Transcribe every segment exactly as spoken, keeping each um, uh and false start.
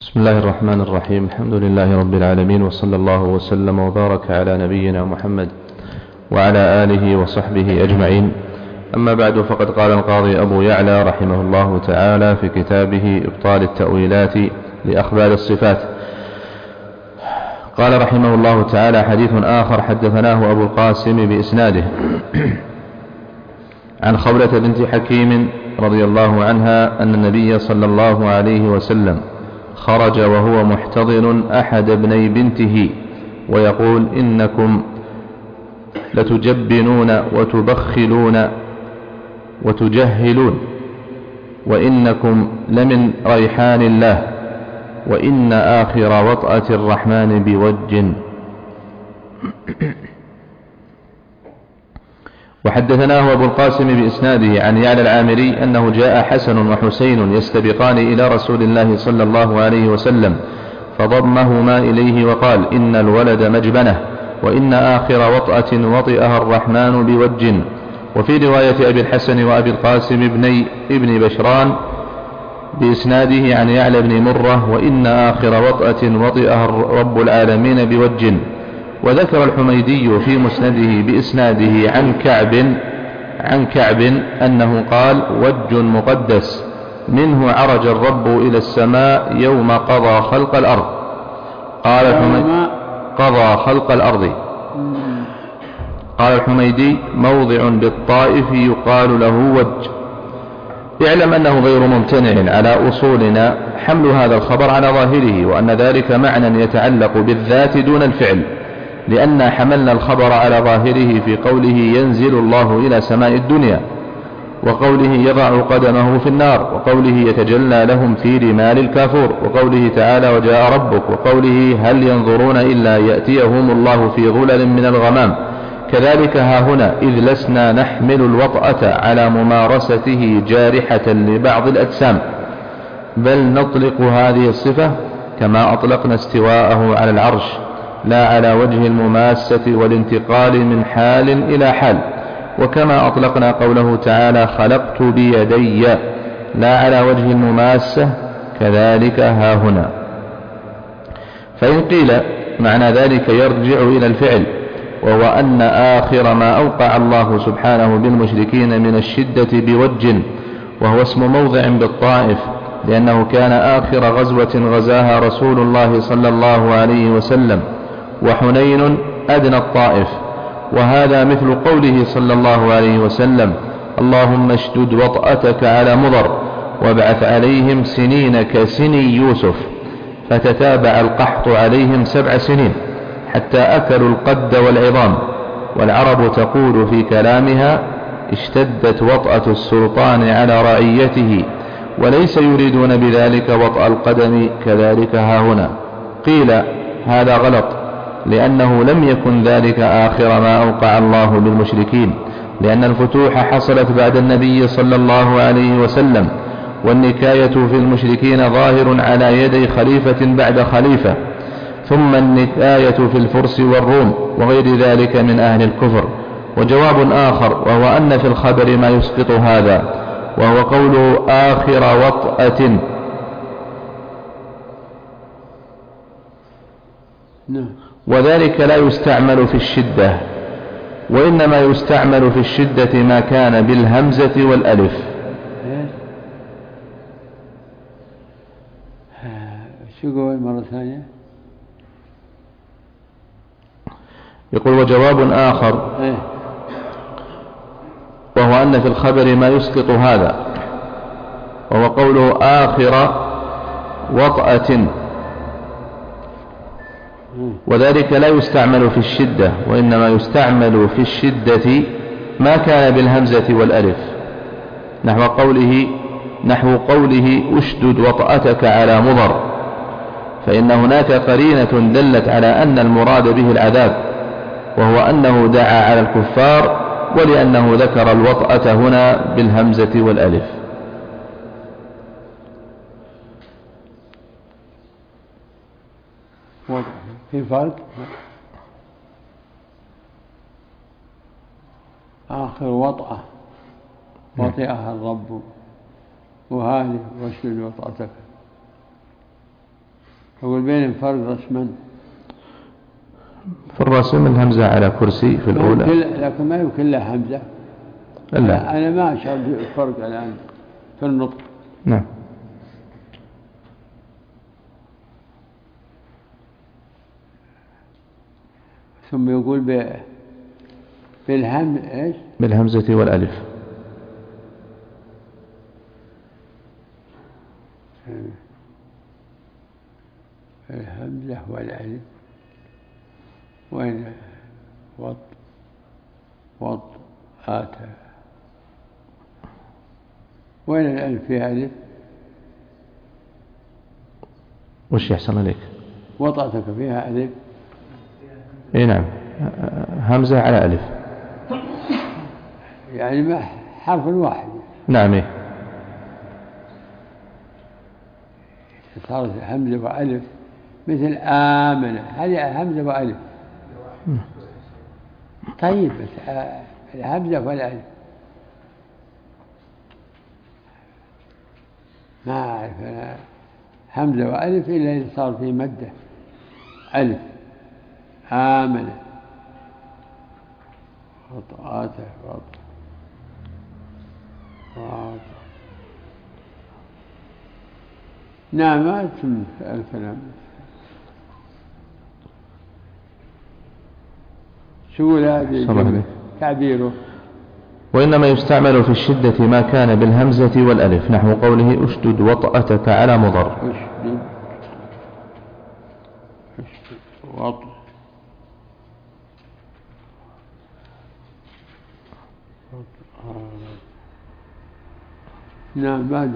بسم الله الرحمن الرحيم. الحمد لله رب العالمين، وصلى الله وسلم وبارك على نبينا محمد وعلى آله وصحبه أجمعين. أما بعد، فقد قال القاضي أبو يعلى رحمه الله تعالى في كتابه إبطال التأويلات لأخبار الصفات، قال رحمه الله تعالى: حديث آخر حدثناه أبو القاسم بإسناده عن خولة بنت حكيم رضي الله عنها أن النبي صلى الله عليه وسلم خرج وهو محتضن أحد ابني بنته ويقول: إنكم لتجبنون وتبخلون وتجهلون، وإنكم لمن ريحان الله، وإن آخر وطأة الرحمن بوج. وحدثناه أبو القاسم بإسناده عن يعلى العامري أنه جاء حسن وحسين يستبقان إلى رسول الله صلى الله عليه وسلم فضمهما إليه وقال: إن الولد مجبنة، وإن آخر وطأة وطئها الرحمن بوج. وفي رواية أبي الحسن وأبي القاسم ابني ابن بشران بإسناده عن يعلى بن مرة: وإن آخر وطأة وطئها رب العالمين بوج. وذكر الحميدي في مسنده بإسناده عن كعب عن كعب أنه قال: وج مقدس منه عرج الرب إلى السماء يوم قضى خلق الأرض. قال الحميدي: قضى خلق الأرض. قال الحميدي: موضع بالطائف يقال له وج. اعلم أنه غير ممتنع على أصولنا حمل هذا الخبر على ظاهره، وأن ذلك معنى يتعلق بالذات دون الفعل، لأن حملنا الخبر على ظاهره في قوله: ينزل الله إلى سماء الدنيا، وقوله: يضع قدمه في النار، وقوله: يتجلى لهم في رمال الكافور، وقوله تعالى: وجاء ربك، وقوله: هل ينظرون إلا يأتيهم الله في غلل من الغمام. كذلك ها هنا، إذ لسنا نحمل الوطأة على ممارسته جارحة لبعض الأجسام، بل نطلق هذه الصفة كما أطلقنا استواءه على العرش، لا على وجه المماسة والانتقال من حال إلى حال، وكما أطلقنا قوله تعالى: خلقت بيدي، لا على وجه المماسة، كذلك ها هنا. فإن قيل معنى ذلك يرجع إلى الفعل، وهو أن آخر ما أوقع الله سبحانه بالمشركين من الشدة بوج، وهو اسم موضع بالطائف، لأنه كان آخر غزوة غزاها رسول الله صلى الله عليه وسلم، وحنين أدنى الطائف. وهذا مثل قوله صلى الله عليه وسلم: اللهم اشدد وطأتك على مضر، وابعث عليهم سنين كسني يوسف، فتتابع القحط عليهم سبع سنين حتى أكلوا القد والعظام. والعرب تقول في كلامها: اشتدت وطأة السلطان على رعيته، وليس يريدون بذلك وطأ القدم، كذلك ها هنا. قيل هذا غلط، لأنه لم يكن ذلك آخر ما أوقع الله بالمشركين، لأن الفتوح حصلت بعد النبي صلى الله عليه وسلم، والنكاية في المشركين ظاهر على يدي خليفة بعد خليفة، ثم النكاية في الفرس والروم وغير ذلك من أهل الكفر. وجواب آخر، وهو أن في الخبر ما يسقط هذا، وهو قول آخر وطأة. وذلك لا يستعمل في الشدة، وإنما يستعمل في الشدة ما كان بالهمزة والألف. شو قول مرة ثانية؟ يقول: وجواب آخر، وهو أن في الخبر ما يسقط هذا، وهو قوله آخر وطأة. وذلك لا يستعمل في الشدة، وإنما يستعمل في الشدة ما كان بالهمزة والألف، نحو قوله نحو قوله أشدد وطأتك على مضر، فإن هناك قرينة دلت على أن المراد به العذاب، وهو أنه دعا على الكفار، ولأنه ذكر الوطأة هنا بالهمزة والألف. في فرق. آخر وطأة وطئها الرب، وهذه واشدد وطأتك. أقول بينهم فرق رسما. في الرسم الهمزة على كرسي في الأولى، لكن ما يمكن لها همزة. لا. أنا ما أشعر بالفرق الآن في النطق. نعم. ثم يقول ب... بالهم إيش؟ بالهمزة والألف. الهمزة والألف. وين وط وط آتى؟ وين الألف فيها ألف؟ وش يحصل لك؟ وطأتك فيها ألف؟ اي نعم، همزة على ألف، يعني ما حرف واحد. نعم. إيه؟ صارت همزة وألف مثل آمنة، هذه همزة وألف. طيب بس الهمزة والألف ما أعرف أنا همزة وألف إلا إذا صار في مدة ألف. آمنة وطآته وطآته. نعم ما أتم الكلام. شو هذه تعبيره؟ وإنما يستعمل في الشدة ما كان بالهمزة والألف، نحو قوله أشدد وطأتك على مضر. أشدد أشدد وطأ. نعم بعده.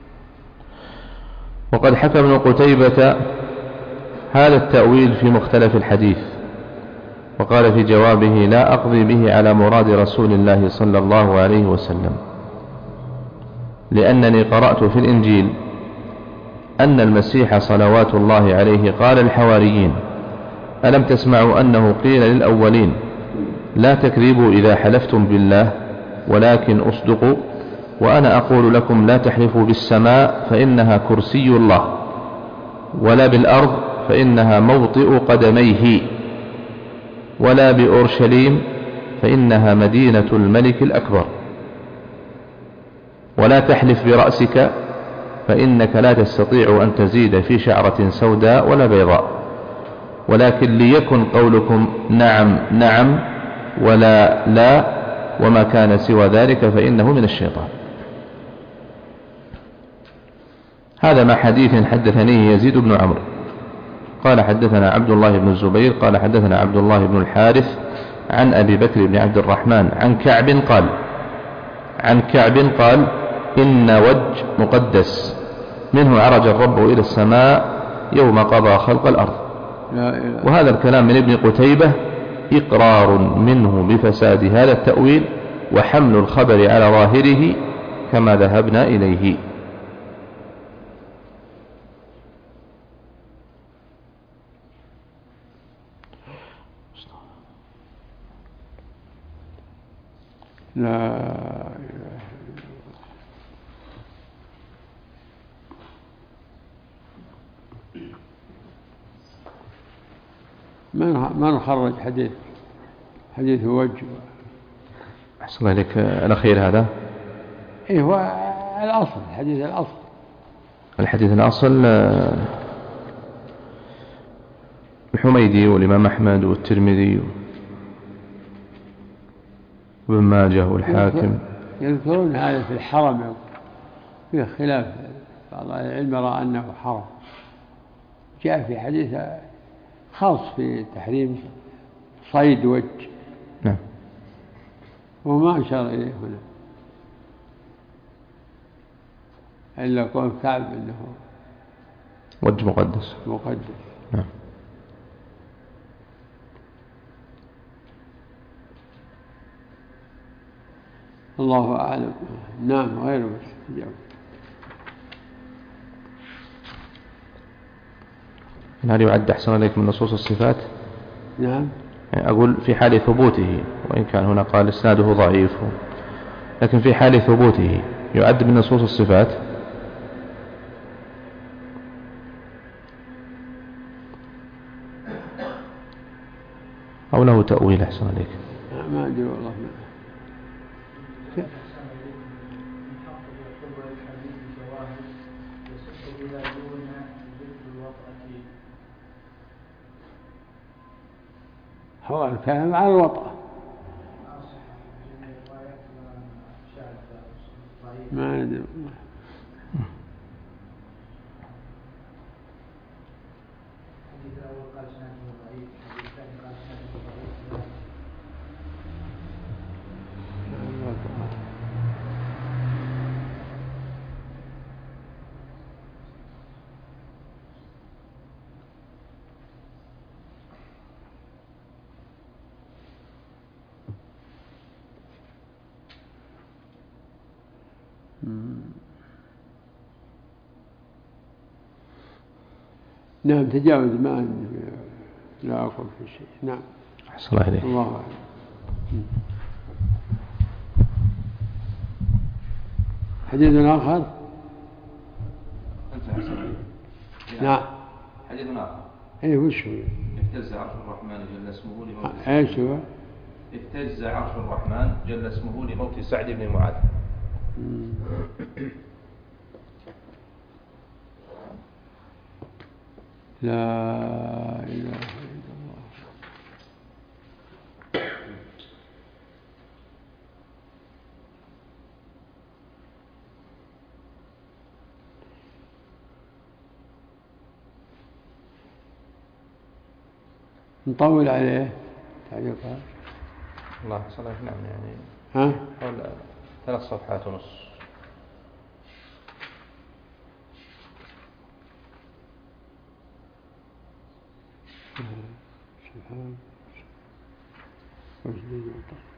وقد حكى ابن قتيبة هذا التأويل في مختلف الحديث، وقال في جوابه: لا أقضي به على مراد رسول الله صلى الله عليه وسلم، لأنني قرأت في الإنجيل أن المسيح صلوات الله عليه قال الحواريين: ألم تسمعوا أنه قيل للأولين لا تكذبوا إذا حلفتم بالله ولكن أصدقوا، وأنا أقول لكم لا تحلفوا بالسماء فإنها كرسي الله، ولا بالأرض فإنها موطئ قدميه، ولا بأورشليم فإنها مدينة الملك الأكبر، ولا تحلف برأسك فإنك لا تستطيع أن تزيد في شعرة سوداء ولا بيضاء، ولكن ليكن قولكم نعم نعم ولا لا، وما كان سوى ذلك فإنه من الشيطان. هذا مع حديث حدثنيه يزيد بن عمرو قال حدثنا عبد الله بن الزبير قال حدثنا عبد الله بن الحارث عن أبي بكر بن عبد الرحمن عن كعب قال عن كعب قال إن وج مقدس منه عرج الرب إلى السماء يوم قضى خلق الأرض. وهذا الكلام من ابن قتيبة إقرار منه بفساد هذا التأويل وحمل الخبر على ظاهره كما ذهبنا إليه. لا إله إلا الله. من خرج حديث حديث وجه؟ أحسن الله إليك. الأخير هذا إيه هو الأصل، الحديث الأصل الحديث الأصل الحميدي والإمام أحمد والترمذي وابن ماجه والحاكم يذكرون هذا في الحرم، فيه خلاف، بعض العلم رأى أنه حرم. جاء في حديث خاص في تحريم صيد وجه، نعم، وما أشار إليه هنا إلا قول كعب أنه وجه مقدس مقدس. نعم. الله أعلم. نعم غير مستجاب. هل يعد أحسن عليك من نصوص الصفات؟ نعم. أقول في حال ثبوته، وإن كان هنا قال إسناده ضعيف، لكن في حال ثبوته يعد من نصوص الصفات. أو له تأويل أحسن عليك؟ ما أدري والله. هو الكلام على الوطأ ما ندري. نعم تجاوز ما لا أقول في شيء. نعم أحسن الله إليك. الله أعلم. حديث آخر. نعم حديث آخر. إيه وش هو؟ اهتز عرش الرحمن جل اسمه لموت ايش هو؟ اهتز عرش الرحمن جل اسمه لموت سعد بن معاذ. لا إله إلا الله. نطول عليه تعليقات. الله صلاة نعم يعني ها حول ثلاث صفحات ونص. سبحان الله.